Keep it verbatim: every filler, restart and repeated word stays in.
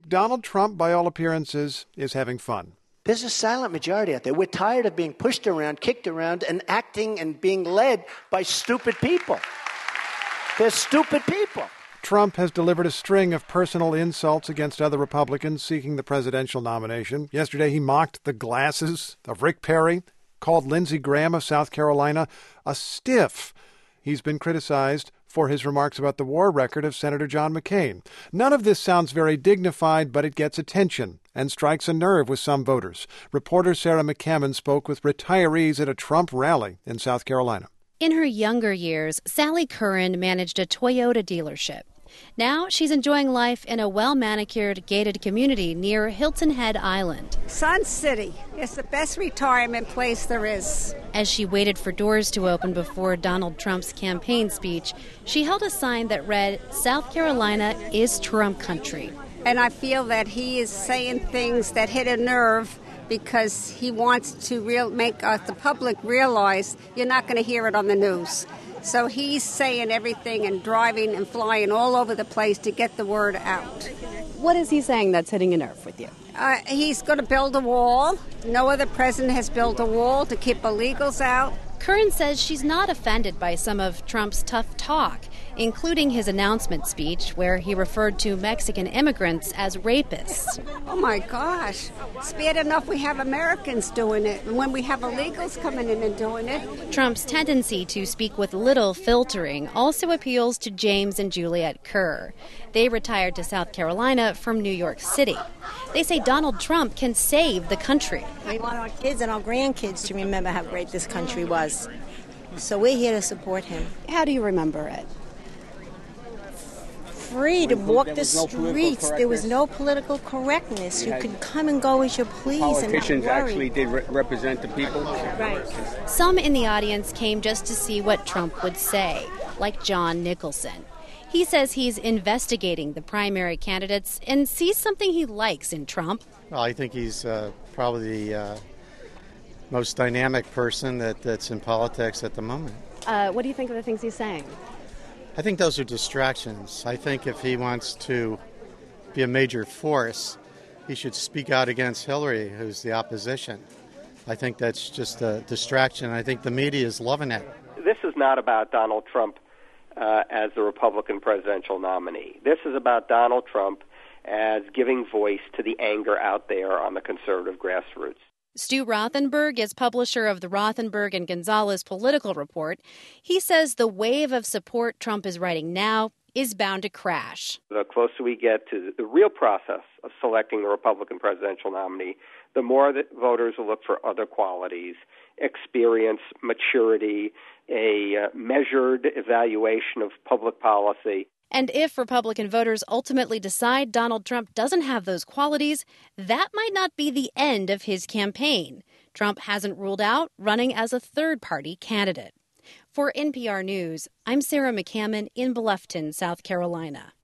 Donald Trump, by all appearances, is having fun. There's a silent majority out there. We're tired of being pushed around, kicked around, and acting and being led by stupid people. They're stupid people. Trump has delivered a string of personal insults against other Republicans seeking the presidential nomination. Yesterday, he mocked the glasses of Rick Perry, called Lindsey Graham of South Carolina a stiff. He's been criticized for his remarks about the war record of Senator John McCain. None of this sounds very dignified, but it gets attention and strikes a nerve with some voters. Reporter Sarah McCammon spoke with retirees at a Trump rally in South Carolina. In her younger years, Sally Curran managed a Toyota dealership. Now she's enjoying life in a well-manicured, gated community near Hilton Head Island. Sun City is the best retirement place there is. As she waited for doors to open before Donald Trump's campaign speech, she held a sign that read, "South Carolina is Trump country." And I feel that he is saying things that hit a nerve because he wants to real make uh, the public realize you're not going to hear it on the news. So he's saying everything and driving and flying all over the place to get the word out. What is he saying that's hitting a nerve with you? Uh, he's going to build a wall. No other president has built a wall to keep illegals out. Curran says she's not offended by some of Trump's tough talk, including his announcement speech where he referred to Mexican immigrants as rapists. Oh, my gosh. It's bad enough we have Americans doing it, and when we have illegals coming in and doing it. Trump's tendency to speak with little filtering also appeals to James and Juliet Kerr. They retired to South Carolina from New York City. They say Donald Trump can save the country. We want our kids and our grandkids to remember how great this country was. So we're here to support him. How do you remember it? Free to walk the streets. There was no political correctness. You could come and go as you please. Politicians and not worry. actually did re- represent the people. Right. Some in the audience came just to see what Trump would say, like John Nicholson. He says he's investigating the primary candidates and sees something he likes in Trump. Well, I think he's uh, probably the uh, most dynamic person that, that's in politics at the moment. Uh, what do you think of the things he's saying? I think those are distractions. I think if he wants to be a major force, he should speak out against Hillary, who's the opposition. I think that's just a distraction. I think the media is loving it. This is not about Donald Trump uh, as the Republican presidential nominee. This is about Donald Trump as giving voice to the anger out there on the conservative grassroots. Stu Rothenberg is publisher of the Rothenberg and Gonzalez Political Report. He says the wave of support Trump is writing now is bound to crash. The closer we get to the real process of selecting the Republican presidential nominee, the more that voters will look for other qualities, experience, maturity, a uh, measured evaluation of public policy. And if Republican voters ultimately decide Donald Trump doesn't have those qualities, that might not be the end of his campaign. Trump hasn't ruled out running as a third-party candidate. For N P R News, I'm Sarah McCammon in Bluffton, South Carolina.